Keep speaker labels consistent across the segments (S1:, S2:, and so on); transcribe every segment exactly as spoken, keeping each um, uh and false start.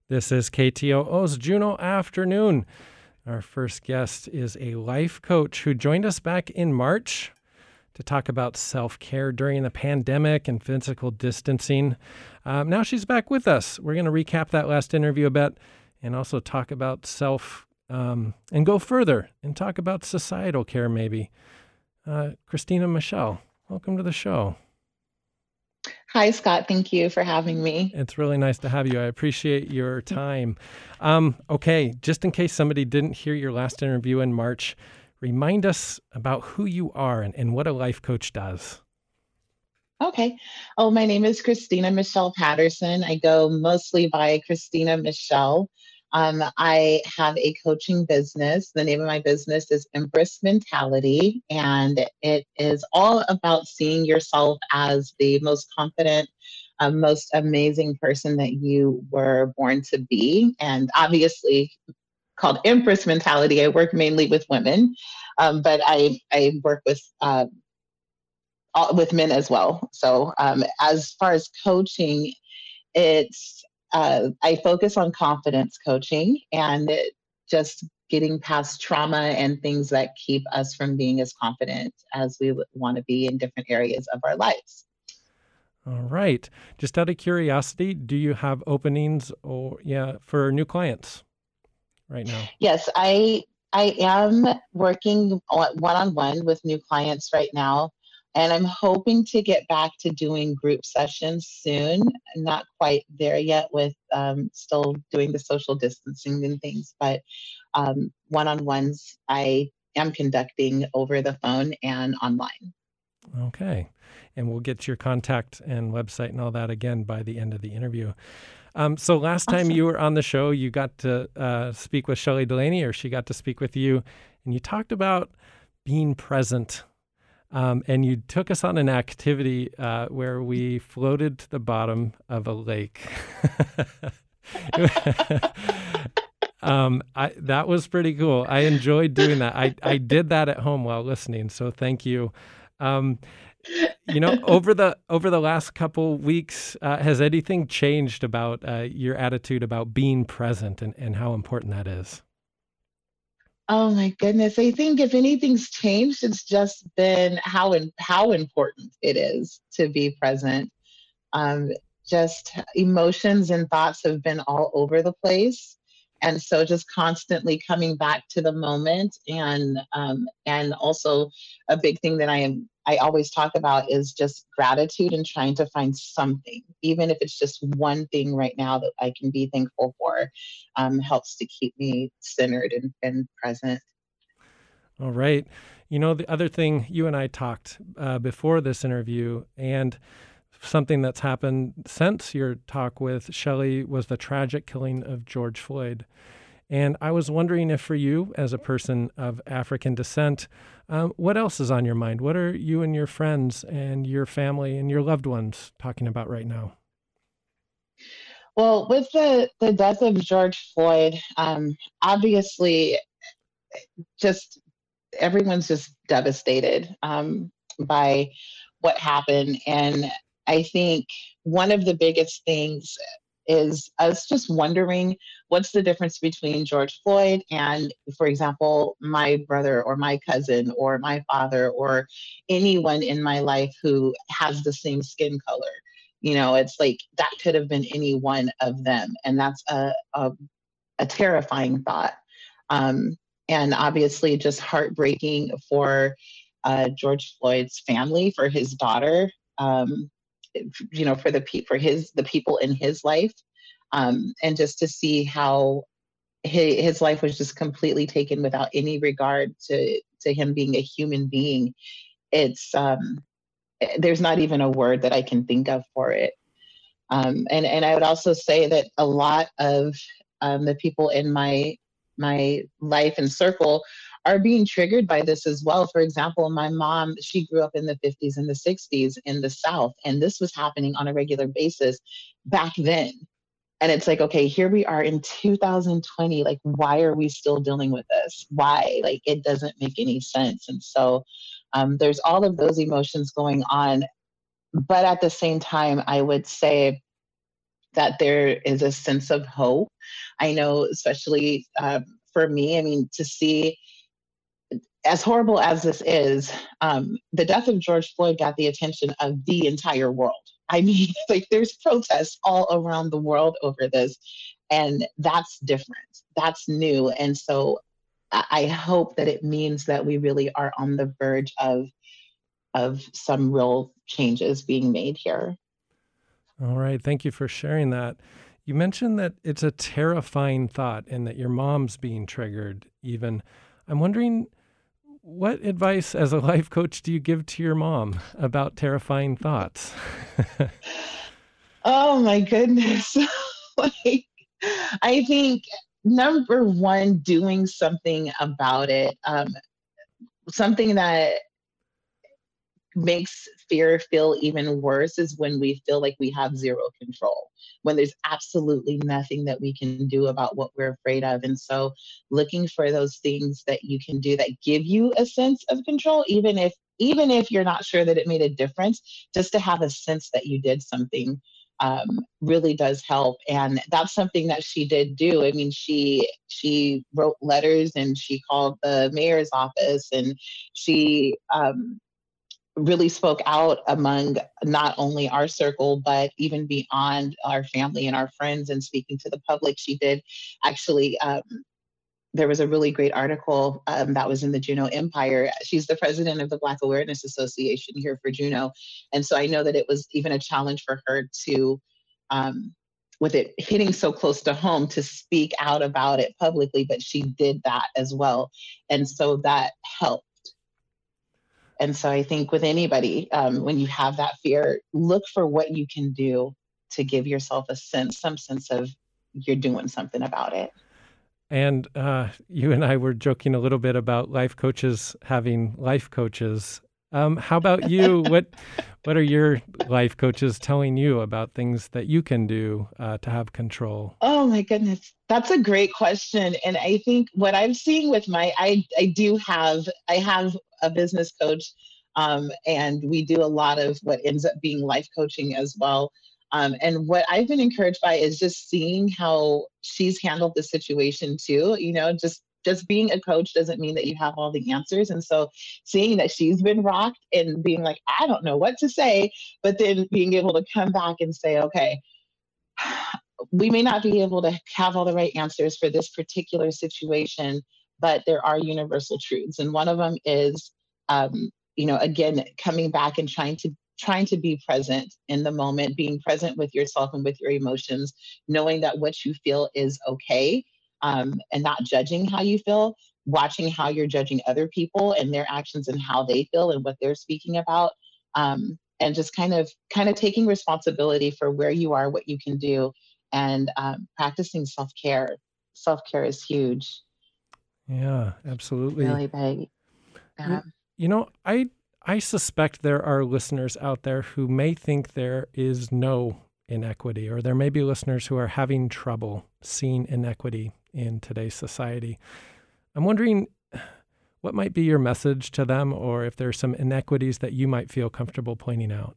S1: This is K T O O's Juno Afternoon. Our first guest is a life coach who joined us back in March to talk about self-care during the pandemic and physical distancing. Um, now she's back with us. We're going to recap that last interview a bit and also talk about self um, and go further and talk about societal care maybe. Uh, Christina Michelle, welcome to the show.
S2: Hi, Scott. Thank you for having me.
S1: It's really nice to have you. I appreciate your time. Um, okay, just in case somebody didn't hear your last interview in March, remind us about who you are and, and what a life coach does.
S2: Okay. Oh, my name is Christina Michelle Patterson. I go mostly by Christina Michelle. Um, I have a coaching business. The name of my business is Empress Mentality, and it is all about seeing yourself as the most confident, uh, most amazing person that you were born to be. And obviously, called Empress Mentality, I work mainly with women, um, but I, I work with uh, all, with men as well. So um, as far as coaching, it's uh, I focus on confidence coaching and it, just getting past trauma and things that keep us from being as confident as we would want to be in different areas of our lives.
S1: All right. Just out of curiosity, do you have openings or yeah for new clients right now?
S2: Yes, I I am working one on one with new clients right now, and I'm hoping to get back to doing group sessions soon. Not quite there yet with um, still doing the social distancing and things, but um, one on ones I am conducting over the phone and online.
S1: Okay. And we'll get your contact and website and all that again by the end of the interview. Um, so last time
S2: Awesome.
S1: you were on the show, you got to uh, speak with Shelley Delaney, or she got to speak with you, and you talked about being present. Um, and you took us on an activity uh, where we floated to the bottom of a lake. um, I, that was pretty cool. I enjoyed doing that. I, I did that at home while listening, so thank you. Um, you know, over the over the last couple weeks, uh, has anything changed about uh, your attitude about being present and, and how important that is?
S2: Oh my goodness. I think if anything's changed, it's just been how in, how important it is to be present. Um, just emotions and thoughts have been all over the place. And so just constantly coming back to the moment and um, and also a big thing that I am I always talk about is just gratitude and trying to find something, even if it's just one thing right now that I can be thankful for, um, helps to keep me centered and, and present.
S1: All right. You know, the other thing you and I talked uh, before this interview, and something that's happened since your talk with Shelley, was the tragic killing of George Floyd. And I was wondering if for you, as a person of African descent, um, what else is on your mind? What are you and your friends and your family and your loved ones talking about right now?
S2: Well, with the, the death of George Floyd, um, obviously, just everyone's just devastated um, by what happened. And I think one of the biggest things is us just wondering what's the difference between George Floyd and, for example, my brother or my cousin or my father or anyone in my life who has the same skin color. You know, it's like that could have been any one of them. And that's a, a, a terrifying thought. Um, and obviously, just heartbreaking for uh, George Floyd's family, for his daughter, um, you know, for the pe- for his the people in his life, um, and just to see how his, his life was just completely taken without any regard to to him being a human being. It's um, there's not even a word that I can think of for it. Um, and and I would also say that a lot of um, the people in my my life and circle are being triggered by this as well. For example, my mom, she grew up in the fifties and the sixties in the South, and this was happening on a regular basis back then. And it's like, okay, here we are in two thousand twenty. Like, why are we still dealing with this? Why? Like, it doesn't make any sense. And so um, there's all of those emotions going on. But at the same time, I would say that there is a sense of hope. I know, especially um, for me, I mean, to see, as horrible as this is, um, the death of George Floyd got the attention of the entire world. I mean, like there's protests all around the world over this, and that's different. That's new. And so I I hope that it means that we really are on the verge of of some real changes being made here.
S1: All right. Thank you for sharing that. You mentioned that it's a terrifying thought and that your mom's being triggered, even. I'm wondering, what advice as a life coach do you give to your mom about terrifying thoughts?
S2: Oh my goodness. Like, I think number one, doing something about it. Um, something that makes fear feel even worse is when we feel like we have zero control, when there's absolutely nothing that we can do about what we're afraid of. And so looking for those things that you can do that give you a sense of control, even if even if you're not sure that it made a difference, just to have a sense that you did something um, really does help. And that's something that she did do. I mean, she she wrote letters and she called the mayor's office, and she um, really spoke out among not only our circle, but even beyond our family and our friends, and speaking to the public. She did actually, um, there was a really great article um, that was in the Juneau Empire. She's the president of the Black Awareness Association here for Juneau. And so I know that it was even a challenge for her to, um, with it hitting so close to home, to speak out about it publicly, but she did that as well. And so that helped. And so I think with anybody, um, when you have that fear, look for what you can do to give yourself a sense, some sense of you're doing something about it.
S1: And uh, you and I were joking a little bit about life coaches having life coaches. Um, how about you? What what are your life coaches telling you about things that you can do uh, to have control?
S2: Oh my goodness. That's a great question. And I think what I'm seeing with my, I, I do have, I have a business coach, um, and we do a lot of what ends up being life coaching as well. Um, and what I've been encouraged by is just seeing how she's handled the situation too. You know, just just being a coach doesn't mean that you have all the answers. And so seeing that she's been rocked and being like, I don't know what to say, but then being able to come back and say, okay, we may not be able to have all the right answers for this particular situation, but there are universal truths. And one of them is, um, you know, again, coming back and trying to trying to be present in the moment, being present with yourself and with your emotions, knowing that what you feel is okay, um, and not judging how you feel, watching how you're judging other people and their actions and how they feel and what they're speaking about. Um, and just kind of kind of taking responsibility for where you are, what you can do, and um, practicing self care. Self care is huge,
S1: Yeah, absolutely.
S2: really big.
S1: You,
S2: Um,
S1: you know, I I suspect there are listeners out there who may think there is no inequity, or there may be listeners who are having trouble seeing inequity in today's society. I'm wondering what might be your message to them, or if there's some inequities that you might feel comfortable pointing out.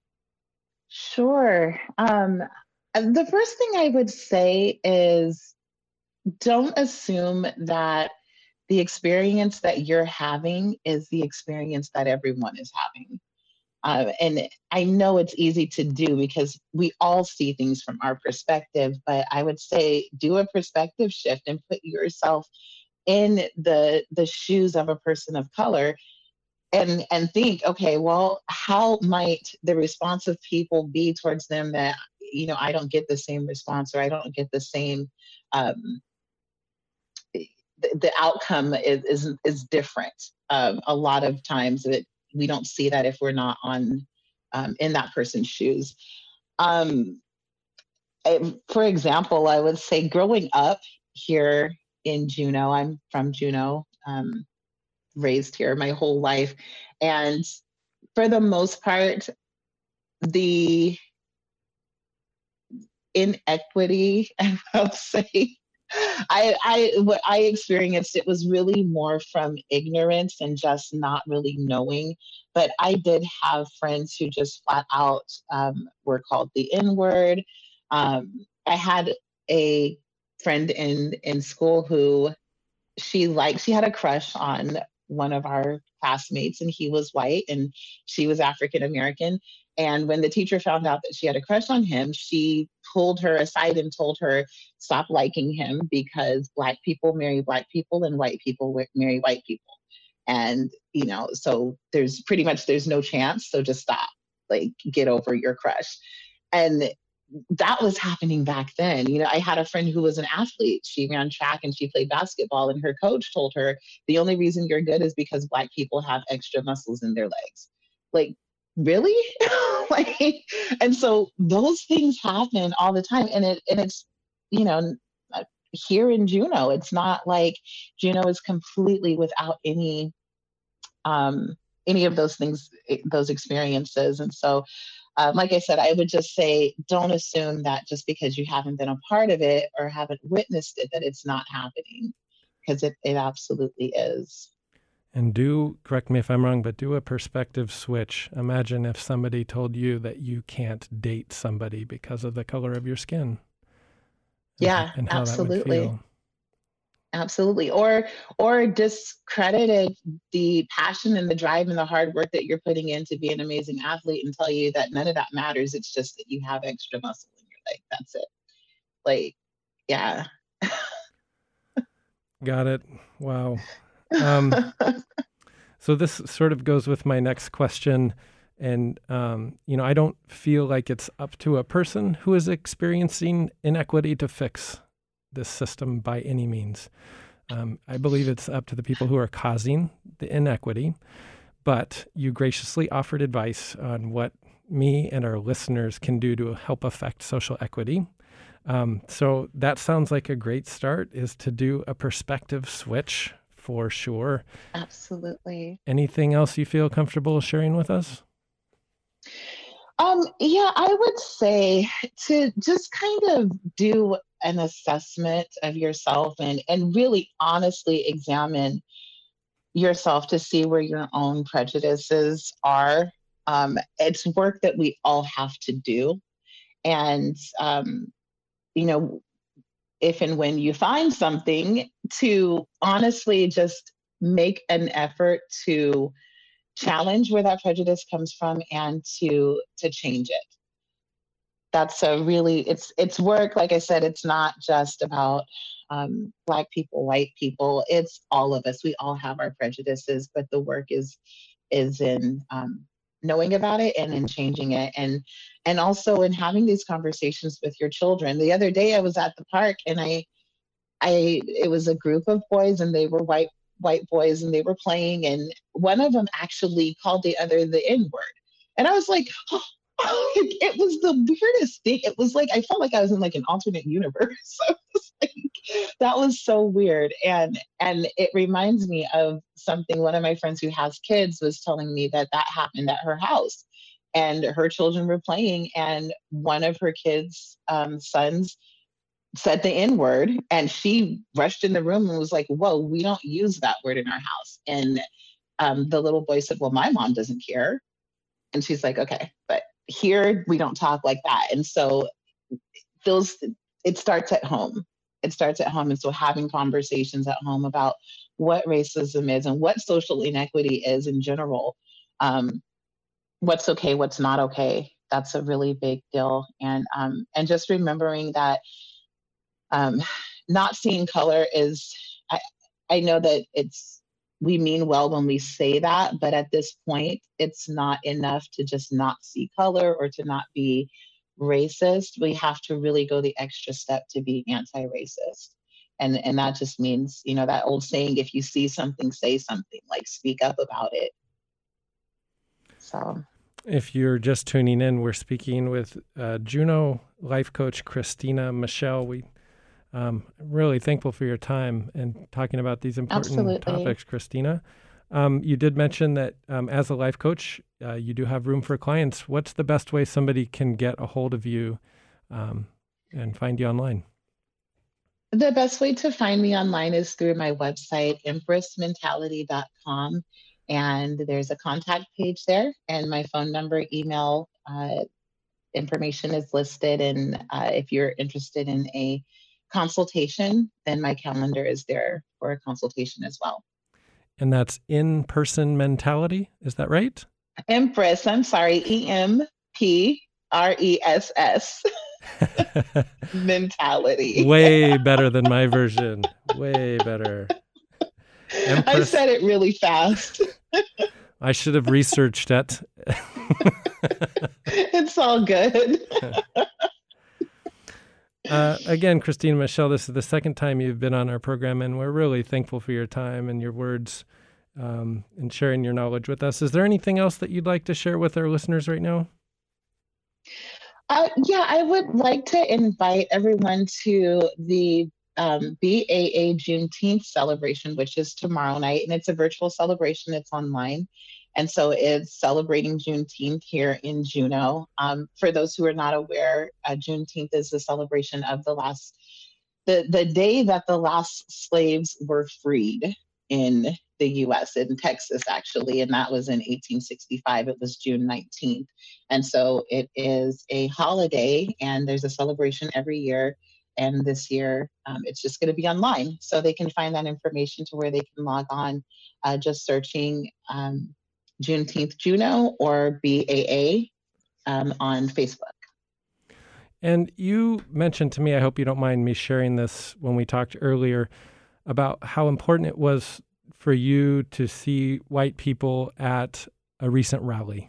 S2: sure. Um, uh, the first thing I would say is don't assume that the experience that you're having is the experience that everyone is having. Uh, and I know it's easy to do because we all see things from our perspective, but I would say do a perspective shift and put yourself in the the shoes of a person of color, and and think, okay, well, how might the response of people be towards them that, you know, I don't get the same response, or I don't get the same um, the, the outcome is, is is different. Um, a lot of times that we don't see that if we're not on um, in that person's shoes. Um, I- for example, I would say growing up here in Juneau, I'm from Juneau, um, raised here my whole life, and for the most part, the inequity, I would say, I, I, what I experienced, it was really more from ignorance and just not really knowing. But I did have friends who just flat out um, were called the N word. Um, I had a friend in in school who she liked she had a crush on one of our classmates, and he was white and she was African American. And when the teacher found out that she had a crush on him, she pulled her aside and told her, stop liking him because black people marry black people and white people marry white people. And, you know, so there's pretty much there's no chance. So just stop, like, get over your crush. And that was happening back then. You know, I had a friend who was an athlete. She ran track and she played basketball, and her coach told her the only reason you're good is because black people have extra muscles in their legs. Like, really? Like, and so those things happen all the time. And it and it's, you know, here in Juneau, it's not like Juneau is completely without any um any of those things, those experiences. And so um, like I said, I would just say, don't assume that just because you haven't been a part of it or haven't witnessed it, that it's not happening, because it, it absolutely is.
S1: And do, correct me if I'm wrong, but do a perspective switch. Imagine if somebody told you that you can't date somebody because of the color of your skin. And,
S2: yeah,
S1: and how
S2: absolutely.
S1: That would feel.
S2: Absolutely. Or or discredited the passion and the drive and the hard work that you're putting in to be an amazing athlete and tell you that none of that matters. It's just that you have extra muscle in your leg. That's it. Like, yeah.
S1: Got it. Wow. Um, so this sort of goes with my next question. And, um, you know, I don't feel like it's up to a person who is experiencing inequity to fix this system by any means. Um, I believe it's up to the people who are causing the inequity, but you graciously offered advice on what me and our listeners can do to help affect social equity. Um, so that sounds like a great start, is to do a perspective switch for sure.
S2: Absolutely.
S1: Anything else you feel comfortable sharing with us?
S2: Um, yeah, I would say to just kind of do an assessment of yourself and, and really honestly examine yourself to see where your own prejudices are. Um, it's work that we all have to do. And, um, you know, if and when you find something, to honestly just make an effort to challenge where that prejudice comes from and to to change it. That's a really it's it's work. Like I said, it's not just about um, black people, white people. It's all of us. We all have our prejudices, but the work is is in um, knowing about it and in changing it, and and also in having these conversations with your children. The other day, I was at the park, and I I it was a group of boys, and they were white white boys, and they were playing, and one of them actually called the other the N word, and I was like, oh, it was the weirdest thing. It was like I felt like I was in like an alternate universe. I was like, that was so weird, and and it reminds me of something one of my friends who has kids was telling me that that happened at her house, and her children were playing, and one of her kids' um, sons said the N word, and she rushed in the room and was like, whoa, we don't use that word in our house. And um, the little boy said, well, my mom doesn't care. And she's like, okay, but here we don't talk like that. And so those, it starts at home. It starts at home. And so having conversations at home about what racism is and what social inequity is in general, um, what's okay, what's not okay. That's a really big deal. And um, and just remembering that um, not seeing color is, I, I know that it's, we mean well when we say that, but at this point, it's not enough to just not see color or to not be racist. We have to really go the extra step to be anti-racist. And, and that just means, you know, that old saying, if you see something, say something, like speak up about it. So.
S1: If you're just tuning in, we're speaking with uh, Juneau life coach Christina Michelle. We Um, really thankful for your time and talking about these important
S2: Absolutely.
S1: topics, Christina. Um, you did mention that um, as a life coach, uh, you do have room for clients. What's the best way somebody can get a hold of you um, and find you online?
S2: The best way to find me online is through my website, empress mentality dot com. And there's a contact page there, and my phone number, email uh, information is listed. And uh, if you're interested in a consultation, then my calendar is there for a consultation as well.
S1: And that's In-Person Mentality. Is that right?
S2: Empress. I'm sorry. E M P R E S S. Mentality.
S1: Way better than my version. Way better. Empress.
S2: I said it really fast.
S1: I should have researched it.
S2: It's all good.
S1: uh, again, Christina Michelle, this is the second time you've been on our program, and we're really thankful for your time and your words um, and sharing your knowledge with us. Is there anything else that you'd like to share with our listeners right now?
S2: Uh, yeah, I would like to invite everyone to the um, B A A Juneteenth celebration, which is tomorrow night, and it's a virtual celebration. It's online. And so it's celebrating Juneteenth here in Juneau. Um, for those who are not aware, uh, Juneteenth is the celebration of the last, the, the day that the last slaves were freed in the U S, in Texas, actually. And that was in eighteen sixty-five. It was June nineteenth. And so it is a holiday, and there's a celebration every year. And this year, um, it's just going to be online. So they can find that information to where they can log on, uh, just searching um, Juneteenth Juneau or B A A um, on Facebook.
S1: And you mentioned to me, I hope you don't mind me sharing this, when we talked earlier about how important it was for you to see white people at a recent rally.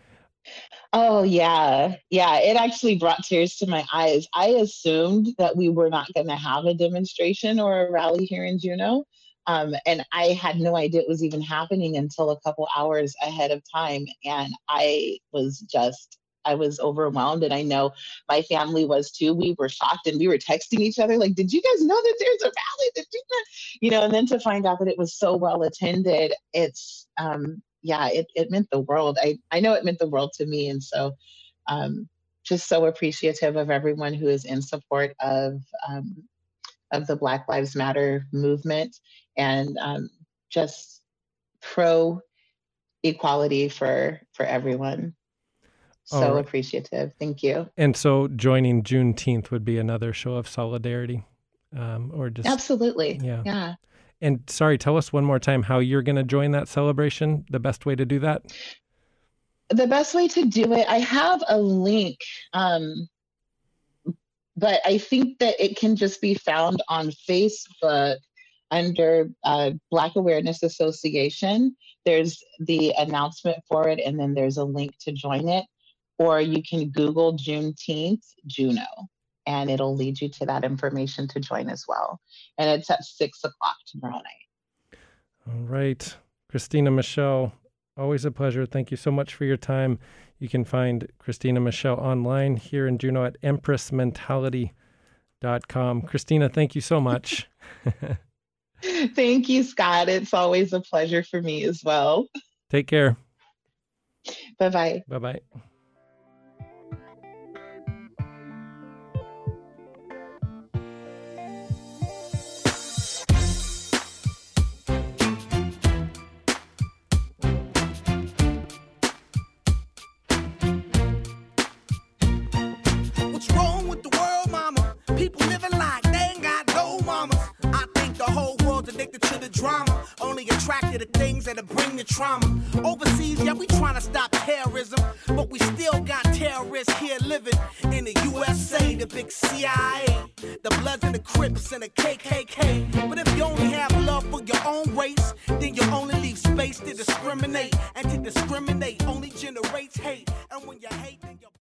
S2: Oh, yeah. Yeah, it actually brought tears to my eyes. I assumed that we were not going to have a demonstration or a rally here in Juneau. Um, and I had no idea it was even happening until a couple hours ahead of time. And I was just, I was overwhelmed. And I know my family was too. We were shocked, and we were texting each other like, did you guys know that there's a rally? Did you know? You know, and then to find out that it was so well attended, it's, um, yeah, it, it meant the world. I, I know it meant the world to me. And so um, just so appreciative of everyone who is in support of um, of the Black Lives Matter movement, and um, just pro equality for for everyone. So right. Appreciative. Thank you.
S1: And so joining Juneteenth would be another show of solidarity, um, or just
S2: absolutely.
S1: Yeah.
S2: Yeah.
S1: And sorry, tell us one more time how you're going to join that celebration, the best way to do that.
S2: The best way to do it, I have a link, um, but I think that it can just be found on Facebook under uh, Black Awareness Association. There's the announcement for it, and then there's a link to join it. Or you can Google Juneteenth Juneau, and it'll lead you to that information to join as well. And it's at six o'clock tomorrow night.
S1: All right. Christina Michelle, always a pleasure. Thank you so much for your time. You can find Christina Michelle online here in Juneau at empress mentality dot com. Christina, thank you so much.
S2: Thank you, Scott. It's always a pleasure for me as well.
S1: Take care.
S2: Bye-bye.
S1: Bye-bye.
S3: Trauma. Overseas, yeah, we trying to stop terrorism, but we still got terrorists here living in the U S A, the big C I A, the Bloods and the Crips and the K K K. But if you only have love for your own race, then you only leave space to discriminate, and to discriminate only generates hate. And when you hate, then you